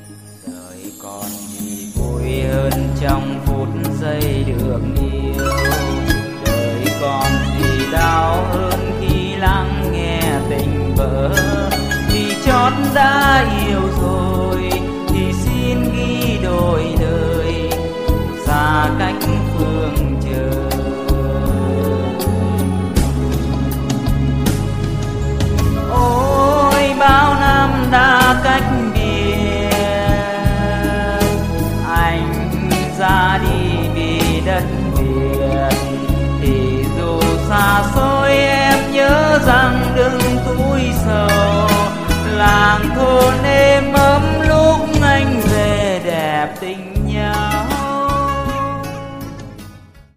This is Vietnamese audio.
đời còn gì vui hơn trong phút giây được yêu.